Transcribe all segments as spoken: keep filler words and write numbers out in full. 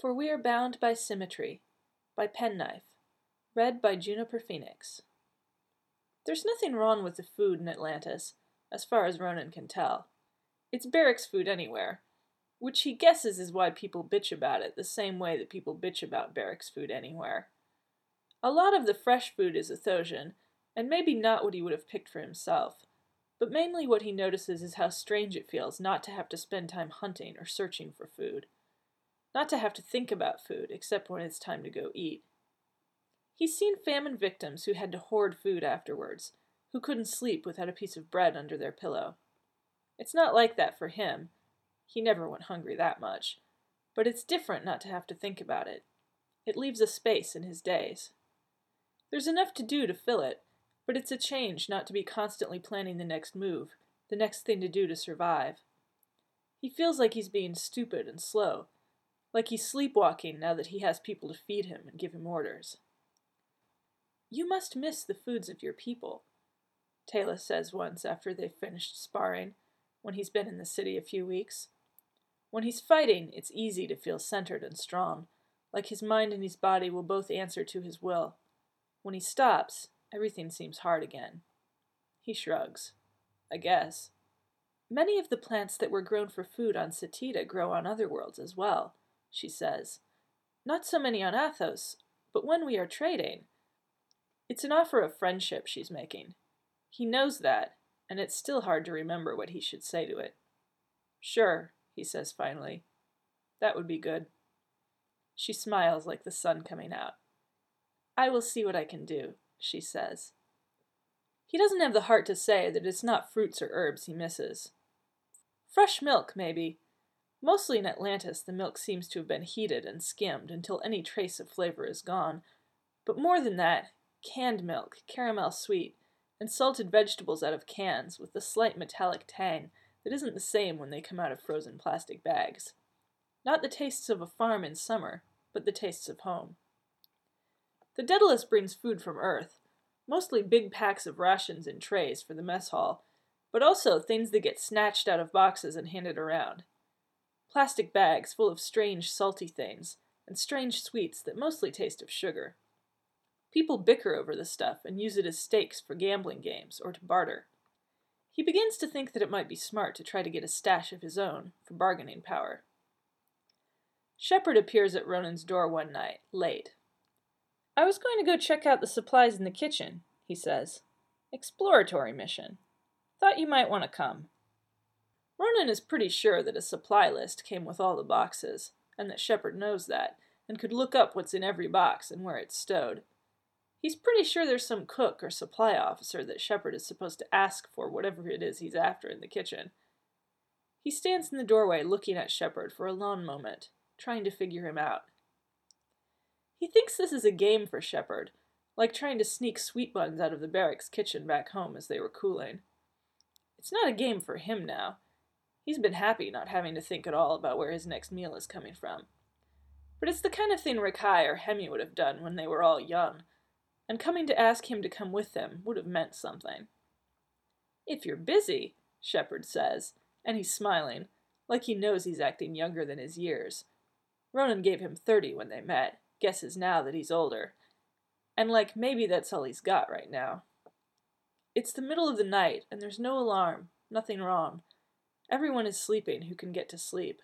For We Are Bound by Symmetry by Penknife. Read by Juniper Phoenix. There's nothing wrong with the food in Atlantis, as far as Ronan can tell. It's barracks food anywhere, which he guesses is why people bitch about it the same way that people bitch about barracks food anywhere. A lot of the fresh food is Athosian, and maybe not what he would have picked for himself, but mainly what he notices is how strange it feels not to have to spend time hunting or searching for food. Not to have to think about food, except when it's time to go eat. He's seen famine victims who had to hoard food afterwards, who couldn't sleep without a piece of bread under their pillow. It's not like that for him. He never went hungry that much. But it's different not to have to think about it. It leaves a space in his days. There's enough to do to fill it, but it's a change not to be constantly planning the next move, the next thing to do to survive. He feels like he's being stupid and slow, like he's sleepwalking now that he has people to feed him and give him orders. "You must miss the foods of your people," Taylor says once after they've finished sparring, when he's been in the city a few weeks. When he's fighting, it's easy to feel centered and strong, like his mind and his body will both answer to his will. When he stops, everything seems hard again. He shrugs. I guess. Many of the plants that were grown for food on Satita grow on other worlds as well, she says. Not so many on Athos, but when we are trading. It's an offer of friendship she's making. He knows that, and it's still hard to remember what he should say to it. Sure, he says finally. That would be good. She smiles like the sun coming out. I will see what I can do, she says. He doesn't have the heart to say that it's not fruits or herbs he misses. Fresh milk, maybe. Mostly in Atlantis the milk seems to have been heated and skimmed until any trace of flavor is gone. But more than that, canned milk, caramel sweet, and salted vegetables out of cans with the slight metallic tang that isn't the same when they come out of frozen plastic bags. Not the tastes of a farm in summer, but the tastes of home. The Daedalus brings food from Earth, mostly big packs of rations in trays for the mess hall, but also things that get snatched out of boxes and handed around. Plastic bags full of strange salty things, and strange sweets that mostly taste of sugar. People bicker over the stuff and use it as stakes for gambling games or to barter. He begins to think that it might be smart to try to get a stash of his own for bargaining power. Shepard appears at Ronan's door one night, late. I was going to go check out the supplies in the kitchen, he says. Exploratory mission. Thought you might want to come. Ronan is pretty sure that a supply list came with all the boxes, and that Shepard knows that, and could look up what's in every box and where it's stowed. He's pretty sure there's some cook or supply officer that Shepard is supposed to ask for whatever it is he's after in the kitchen. He stands in the doorway looking at Shepard for a long moment, trying to figure him out. He thinks this is a game for Shepard, like trying to sneak sweet buns out of the barracks kitchen back home as they were cooling. It's not a game for him now. He's been happy not having to think at all about where his next meal is coming from. But it's the kind of thing Rakai or Hemi would have done when they were all young, and coming to ask him to come with them would have meant something. If you're busy, Shepard says, and he's smiling, like he knows he's acting younger than his years. Ronan gave him thirty when they met, guesses now that he's older, and like maybe that's all he's got right now. It's the middle of the night, and there's no alarm, nothing wrong. Everyone is sleeping who can get to sleep.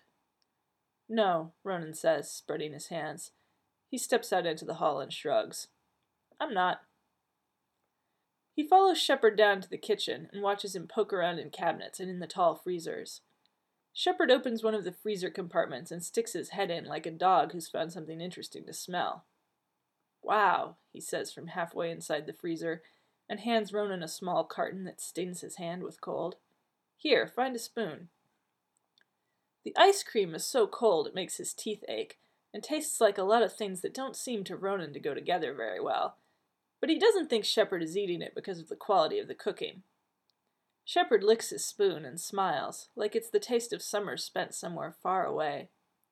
No, Ronan says, spreading his hands. He steps out into the hall and shrugs. I'm not. He follows Shepard down to the kitchen and watches him poke around in cabinets and in the tall freezers. Shepard opens one of the freezer compartments and sticks his head in like a dog who's found something interesting to smell. Wow, he says from halfway inside the freezer, and hands Ronan a small carton that stings his hand with cold. Here, find a spoon. The ice cream is so cold it makes his teeth ache, and tastes like a lot of things that don't seem to Ronan to go together very well. But he doesn't think Shepard is eating it because of the quality of the cooking. Shepard licks his spoon and smiles, like it's the taste of summer spent somewhere far away.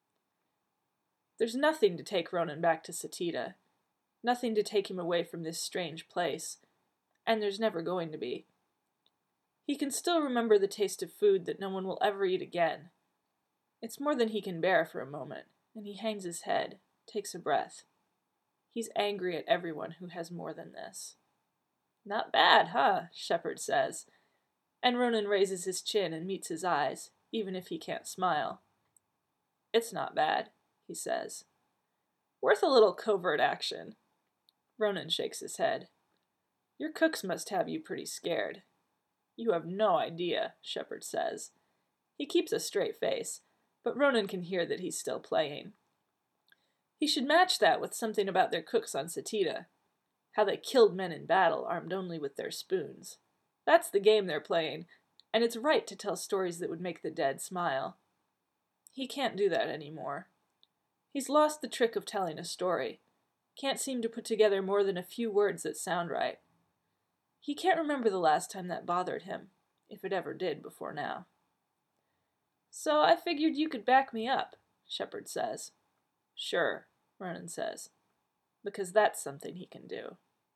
There's nothing to take Ronan back to Satita. Nothing to take him away from this strange place. And there's never going to be. He can still remember the taste of food that no one will ever eat again. It's more than he can bear for a moment, and he hangs his head, takes a breath. He's angry at everyone who has more than this. Not bad, huh? Shepard says, and Ronan raises his chin and meets his eyes, even if he can't smile. It's not bad, he says. Worth a little covert action. Ronan shakes his head. Your cooks must have you pretty scared. You have no idea, Shepard says. He keeps a straight face, but Ronan can hear that he's still playing. He should match that with something about their cooks on Satita. How they killed men in battle armed only with their spoons. That's the game they're playing, and it's right to tell stories that would make the dead smile. He can't do that anymore. He's lost the trick of telling a story. Can't seem to put together more than a few words that sound right. He can't remember the last time that bothered him, if it ever did before now. So I figured you could back me up, Shepard says. Sure, Ronan says, because that's something he can do.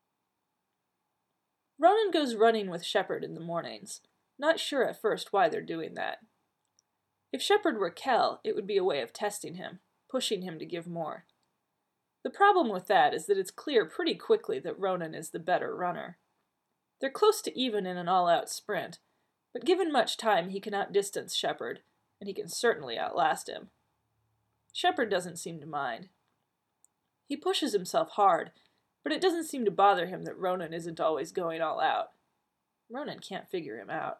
Ronan goes running with Shepard in the mornings, not sure at first why they're doing that. If Shepard were Kel, it would be a way of testing him, pushing him to give more. The problem with that is that it's clear pretty quickly that Ronan is the better runner. They're close to even in an all-out sprint, but given much time he can outdistance Shepard, and he can certainly outlast him. Shepard doesn't seem to mind. He pushes himself hard, but it doesn't seem to bother him that Ronan isn't always going all out. Ronan can't figure him out.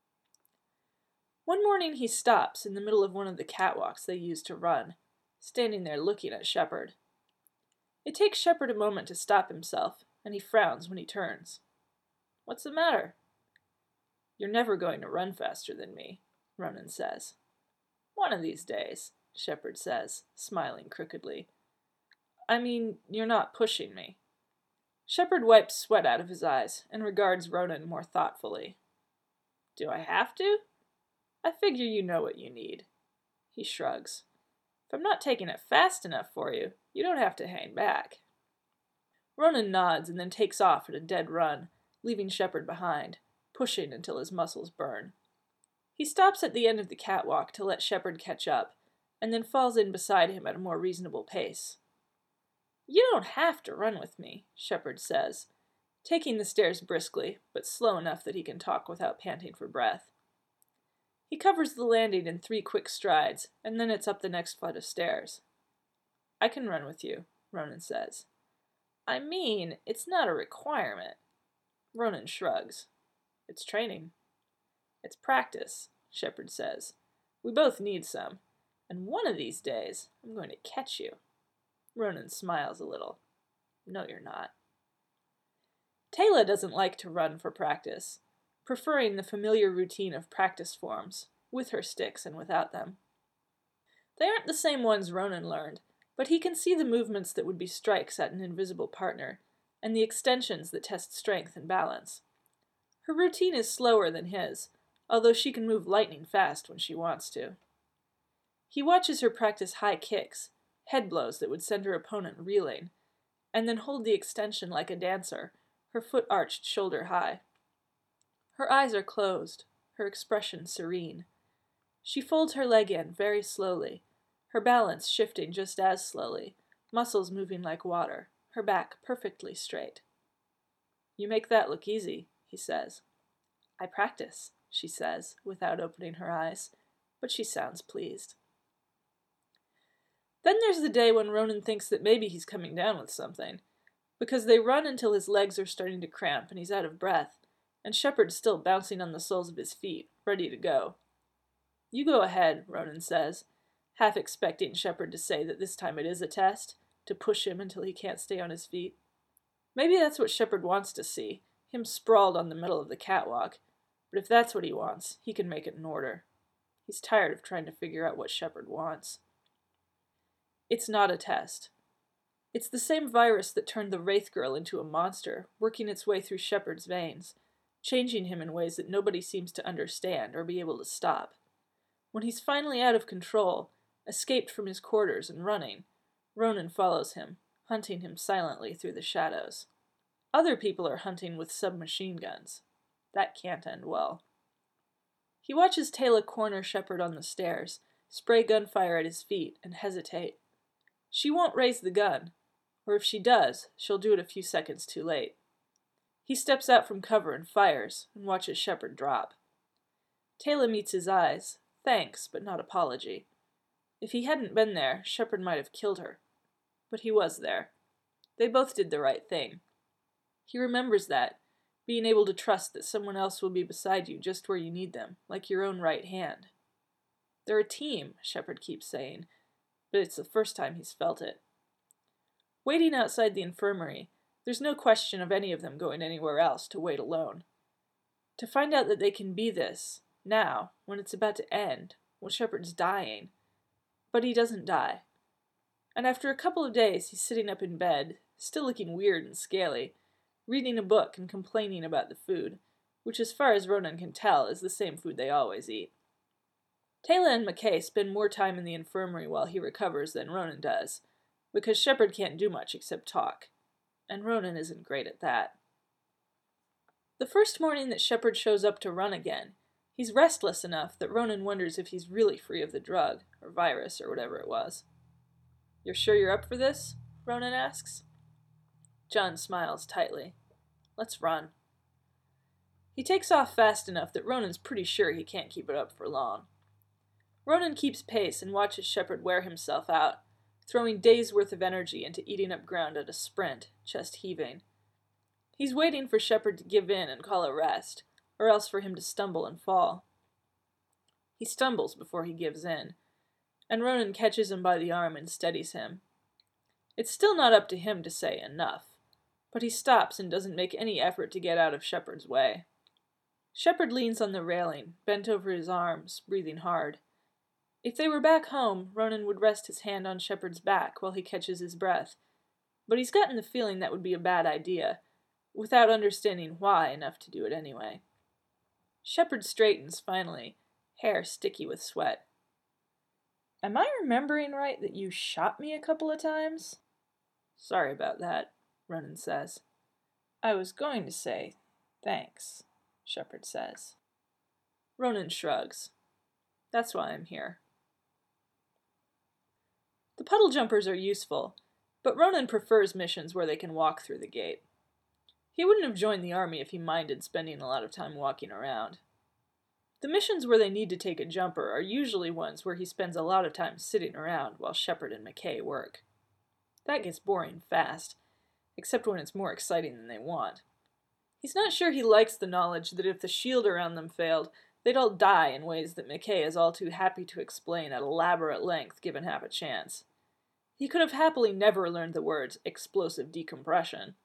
One morning he stops in the middle of one of the catwalks they use to run, standing there looking at Shepard. It takes Shepard a moment to stop himself, and he frowns when he turns. What's the matter? You're never going to run faster than me, Ronan says. One of these days, Shepard says, smiling crookedly. I mean, you're not pushing me. Shepard wipes sweat out of his eyes and regards Ronan more thoughtfully. Do I have to? I figure you know what you need. He shrugs. If I'm not taking it fast enough for you, you don't have to hang back. Ronan nods and then takes off at a dead run, leaving Shepard behind, pushing until his muscles burn. He stops at the end of the catwalk to let Shepard catch up, and then falls in beside him at a more reasonable pace. You don't have to run with me, Shepard says, taking the stairs briskly, but slow enough that he can talk without panting for breath. He covers the landing in three quick strides, and then it's up the next flight of stairs. I can run with you, Ronan says. I mean, it's not a requirement. Ronan shrugs. It's training. It's practice, Shepard says. We both need some, and one of these days I'm going to catch you. Ronan smiles a little. No, you're not. Teyla doesn't like to run for practice, preferring the familiar routine of practice forms, with her sticks and without them. They aren't the same ones Ronan learned, but he can see the movements that would be strikes at an invisible partner, and the extensions that test strength and balance. Her routine is slower than his, although she can move lightning fast when she wants to. He watches her practice high kicks, head blows that would send her opponent reeling, and then hold the extension like a dancer, her foot arched shoulder high. Her eyes are closed, her expression serene. She folds her leg in very slowly, her balance shifting just as slowly, muscles moving like water, her back perfectly straight. You make that look easy, he says. I practice, she says, without opening her eyes, but she sounds pleased. Then there's the day when Ronan thinks that maybe he's coming down with something, because they run until his legs are starting to cramp and he's out of breath, and Shepard's still bouncing on the soles of his feet, ready to go. You go ahead, Ronan says, half expecting Shepard to say that this time it is a test, to push him until he can't stay on his feet. Maybe that's what Shepard wants to see, him sprawled on the middle of the catwalk, but if that's what he wants, he can make it in order. He's tired of trying to figure out what Shepard wants. It's not a test. It's the same virus that turned the Wraith Girl into a monster, working its way through Shepard's veins, changing him in ways that nobody seems to understand or be able to stop. When he's finally out of control, escaped from his quarters and running, Ronan follows him, hunting him silently through the shadows. Other people are hunting with submachine guns. That can't end well. He watches Teyla corner Shepard on the stairs, spray gunfire at his feet, and hesitate. She won't raise the gun, or if she does, she'll do it a few seconds too late. He steps out from cover and fires, and watches Shepard drop. Teyla meets his eyes, thanks, but not apology. If he hadn't been there, Shepard might have killed her. But he was there. They both did the right thing. He remembers that, being able to trust that someone else will be beside you just where you need them, like your own right hand. They're a team, Shepard keeps saying, but it's the first time he's felt it. Waiting outside the infirmary, there's no question of any of them going anywhere else to wait alone. To find out that they can be this, now, when it's about to end, when Shepard's dying. But he doesn't die. And after a couple of days, he's sitting up in bed, still looking weird and scaly, reading a book and complaining about the food, which as far as Ronan can tell is the same food they always eat. Teyla and McKay spend more time in the infirmary while he recovers than Ronan does, because Shepard can't do much except talk, and Ronan isn't great at that. The first morning that Shepard shows up to run again, he's restless enough that Ronan wonders if he's really free of the drug, or virus, or whatever it was. "You're sure you're up for this?" Ronan asks. John smiles tightly. "Let's run." He takes off fast enough that Ronan's pretty sure he can't keep it up for long. Ronan keeps pace and watches Shepard wear himself out, throwing days' worth of energy into eating up ground at a sprint, chest heaving. He's waiting for Shepard to give in and call a rest, or else for him to stumble and fall. He stumbles before he gives in, and Ronan catches him by the arm and steadies him. It's still not up to him to say enough, but he stops and doesn't make any effort to get out of Shepard's way. Shepard leans on the railing, bent over his arms, breathing hard. If they were back home, Ronan would rest his hand on Shepard's back while he catches his breath, but he's gotten the feeling that would be a bad idea, without understanding why enough to do it anyway. Shepard straightens finally, hair sticky with sweat. "Am I remembering right that you shot me a couple of times?" "Sorry about that," Ronan says. "I was going to say thanks," Shepard says. Ronan shrugs. "That's why I'm here." The puddle jumpers are useful, but Ronan prefers missions where they can walk through the gate. He wouldn't have joined the army if he minded spending a lot of time walking around. The missions where they need to take a jumper are usually ones where he spends a lot of time sitting around while Shepard and McKay work. That gets boring fast, except when it's more exciting than they want. He's not sure he likes the knowledge that if the shield around them failed, they'd all die in ways that McKay is all too happy to explain at elaborate length given half a chance. He could have happily never learned the words explosive decompression.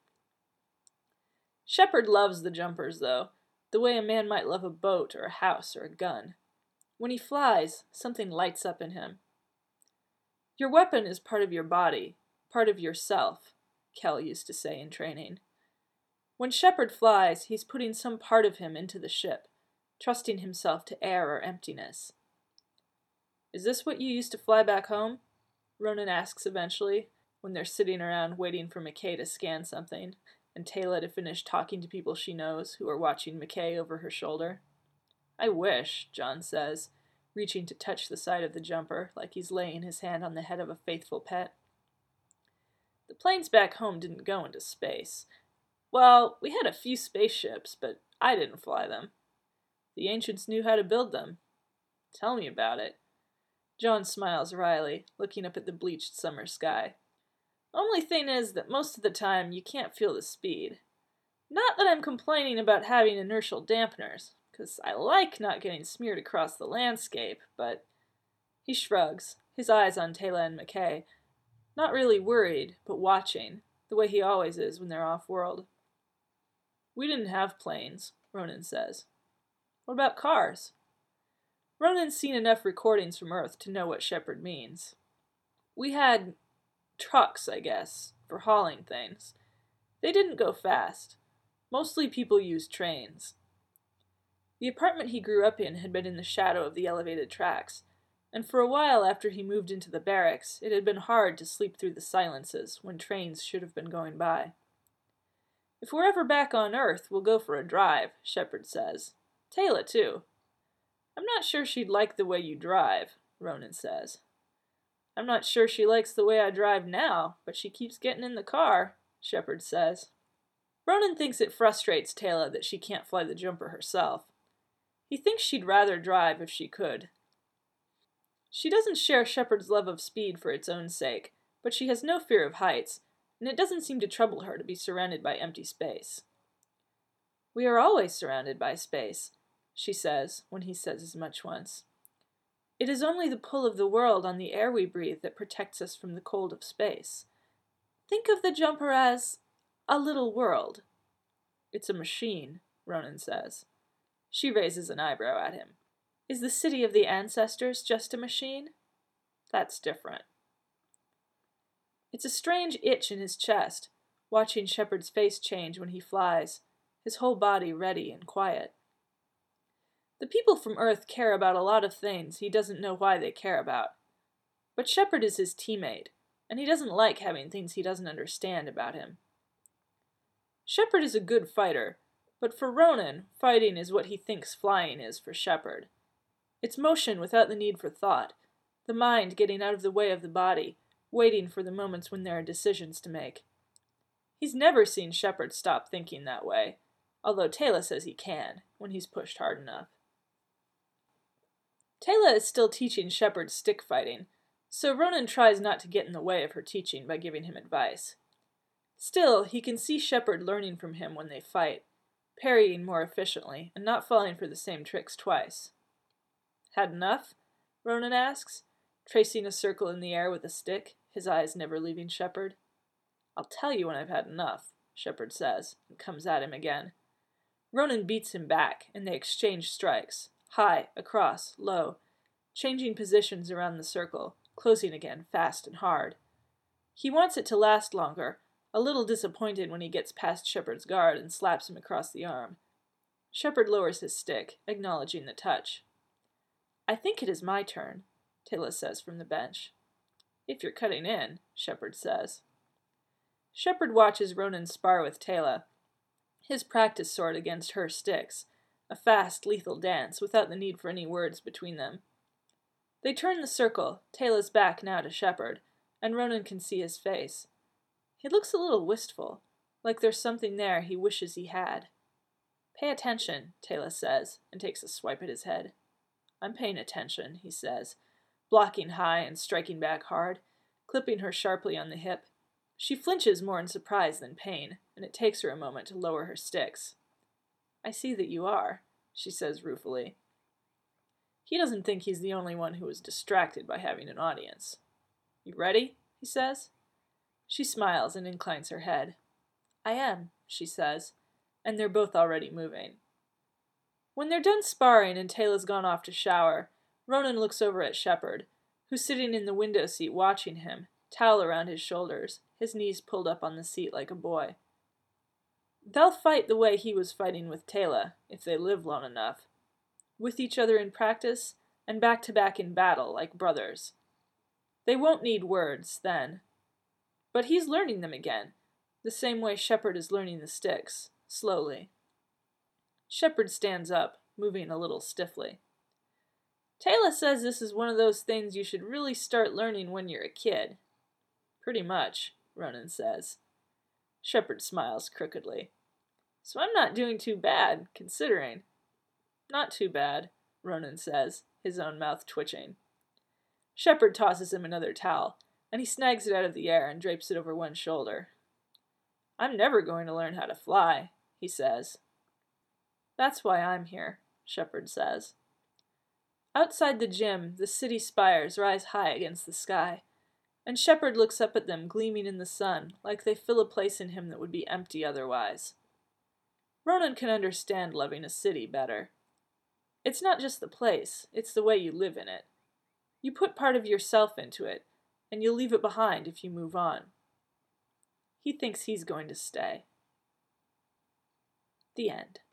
Shepard loves the jumpers, though, the way a man might love a boat or a house or a gun. When he flies, something lights up in him. Your weapon is part of your body, part of yourself, Kell used to say in training. When Shepard flies, he's putting some part of him into the ship, trusting himself to air or emptiness. "Is this what you used to fly back home?" Ronan asks eventually, when they're sitting around waiting for McKay to scan something, and Teyla to finish talking to people she knows who are watching McKay over her shoulder. "I wish," John says, reaching to touch the side of the jumper like he's laying his hand on the head of a faithful pet. "The planes back home didn't go into space. Well, we had a few spaceships, but I didn't fly them. The ancients knew how to build them. Tell me about it." John smiles wryly, looking up at the bleached summer sky. "Only thing is that most of the time you can't feel the speed. Not that I'm complaining about having inertial dampeners, because I like not getting smeared across the landscape, but..." He shrugs, his eyes on Teyla and McKay, not really worried, but watching, the way he always is when they're off-world. "We didn't have planes," Ronan says. "What about cars?" Ronan's seen enough recordings from Earth to know what Shepard means. "We had trucks, I guess, for hauling things. They didn't go fast. Mostly people used trains." The apartment he grew up in had been in the shadow of the elevated tracks, and for a while after he moved into the barracks, it had been hard to sleep through the silences when trains should have been going by. "If we're ever back on Earth, we'll go for a drive," Shepard says. "Teyla, too." "I'm not sure she'd like the way you drive," Ronan says. I'm not sure she likes the way I drive now, but she keeps getting in the car, Shepard says. Ronan thinks it frustrates Teyla that she can't fly the jumper herself. He thinks she'd rather drive if she could. She doesn't share Shepard's love of speed for its own sake, but she has no fear of heights, and it doesn't seem to trouble her to be surrounded by empty space. We are always surrounded by space, she says, when he says as much once. It is only the pull of the world on the air we breathe that protects us from the cold of space. Think of the jumper as a little world. It's a machine, Ronan says. She raises an eyebrow at him. Is the city of the ancestors just a machine? That's different. It's a strange itch in his chest, watching Shepard's face change when he flies, his whole body ready and quiet. The people from Earth care about a lot of things he doesn't know why they care about. But Shepard is his teammate, and he doesn't like having things he doesn't understand about him. Shepard is a good fighter, but for Ronan, fighting is what he thinks flying is for Shepard. It's motion without the need for thought, the mind getting out of the way of the body, waiting for the moments when there are decisions to make. He's never seen Shepard stop thinking that way, although Teyla says he can, when he's pushed hard enough. Teyla is still teaching Shepard stick fighting, so Ronan tries not to get in the way of her teaching by giving him advice. Still, he can see Shepard learning from him when they fight, parrying more efficiently, and not falling for the same tricks twice. Had enough? Ronan asks, tracing a circle in the air with a stick, his eyes never leaving Shepard. I'll tell you when I've had enough, Shepard says, and comes at him again. Ronan beats him back, and they exchange strikes, high, across, low, changing positions around the circle, closing again fast and hard. He wants it to last longer, a little disappointed when he gets past Shepard's guard and slaps him across the arm. Shepard lowers his stick, acknowledging the touch. I think it is my turn, Teyla says from the bench. If you're cutting in, Shepard says. Shepard watches Ronan spar with Teyla, his practice sword against her sticks, a fast, lethal dance without the need for any words between them. They turn the circle, Teyla's back now to Shepard, and Ronan can see his face. He looks a little wistful, like there's something there he wishes he had. Pay attention, Teyla says, and takes a swipe at his head. I'm paying attention, he says, blocking high and striking back hard, clipping her sharply on the hip. She flinches more in surprise than pain, and it takes her a moment to lower her sticks. I see that you are, she says ruefully. He doesn't think he's the only one who was distracted by having an audience. You ready? He says. She smiles and inclines her head. I am, she says, and they're both already moving. When they're done sparring and Teyla's gone off to shower, Ronan looks over at Shepard, who's sitting in the window seat watching him, towel around his shoulders, his knees pulled up on the seat like a boy. They'll fight the way he was fighting with Teyla, if they live long enough. With each other in practice, and back-to-back in battle like brothers. They won't need words, then. But he's learning them again, the same way Shepard is learning the sticks, slowly. Shepard stands up, moving a little stiffly. Teyla says this is one of those things you should really start learning when you're a kid. Pretty much, Ronan says. Shepard smiles crookedly. So I'm not doing too bad, considering. Not too bad, Ronan says, his own mouth twitching. Shepard tosses him another towel, and he snags it out of the air and drapes it over one shoulder. I'm never going to learn how to fly, he says. That's why I'm here, Shepard says. Outside the gym, the city spires rise high against the sky, and Shepard looks up at them gleaming in the sun like they fill a place in him that would be empty otherwise. Ronan can understand loving a city better. It's not just the place, it's the way you live in it. You put part of yourself into it, and you'll leave it behind if you move on. He thinks he's going to stay. The end.